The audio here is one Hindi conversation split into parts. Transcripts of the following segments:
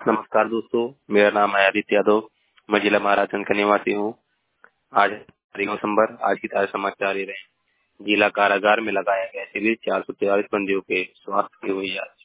नमस्कार दोस्तों, मेरा नाम है आदित्य यादव। मैं जिला महाराजगंज का निवासी हूँ। आज 3 दिसंबर। आज की ताजा समाचार ये रहे। जिला कारागार में लगाया गया शिविर, 443 बंदियों के स्वास्थ्य की हुई जांच।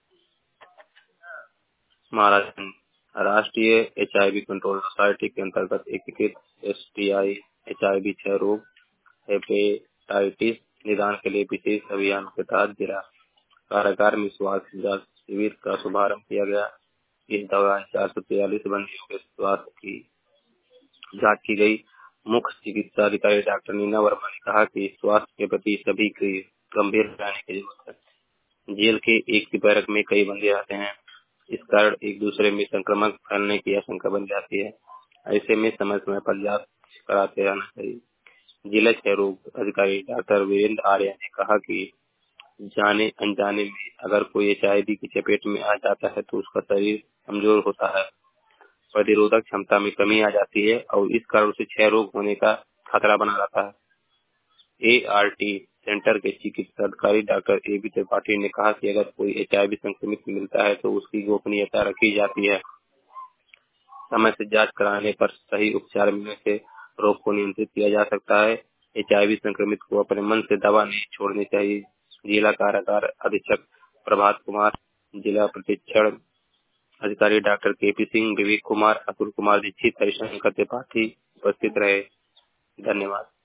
महाराजगंज राष्ट्रीय HIV कंट्रोल सोसाइटी के अंतर्गत एकीकृत STI HIV क्षय रोग हेपेटाइटिस निदान के लिए विशेष अभियान के तहत जिला कारागार में स्वास्थ्य जांच शिविर का शुभारंभ किया गया। इस दौरान 443 बंदियों के स्वास्थ्य की जांच की गई। मुख्य चिकित्सा अधिकारी डॉक्टर नीना वर्मा ने कहा कि स्वास्थ्य के प्रति सभी की गंभीर रहने की जरूरत है। जेल के एक ही बैरक में कई बंदी रहते हैं, इस कारण एक दूसरे में संक्रमण फैलने की आशंका बन जाती है। ऐसे में समय समय पर जांच कराते रहना चाहिए। जिला क्षय रोग अधिकारी डॉक्टर वीरेंद्र आर्य ने कहा कि जाने अनजाने में अगर कोई HIV की चपेट में आ जाता है तो उसका शरीर कमजोर होता है, प्रतिरोधक क्षमता में कमी आ जाती है और इस कारण उसे क्षय रोग होने का खतरा बना रहता है। ART सेंटर के चिकित्सा अधिकारी डॉक्टर AB त्रिपाठी ने कहा कि अगर कोई HIV संक्रमित मिलता है तो उसकी गोपनीयता रखी जाती है। समय से जांच कराने पर सही उपचार मिलने से रोग को नियंत्रित किया जा सकता है। HIV संक्रमित को अपने मन से दवा नहीं छोड़नी चाहिए। जिला कारागार अधीक्षक प्रभात कुमार, जिला प्रतिक्षण अधिकारी डॉक्टर KP सिंह, विवेक कुमार, अतुल कुमार दीक्षित, हरिशंकर त्रिपाठी उपस्थित रहे। धन्यवाद।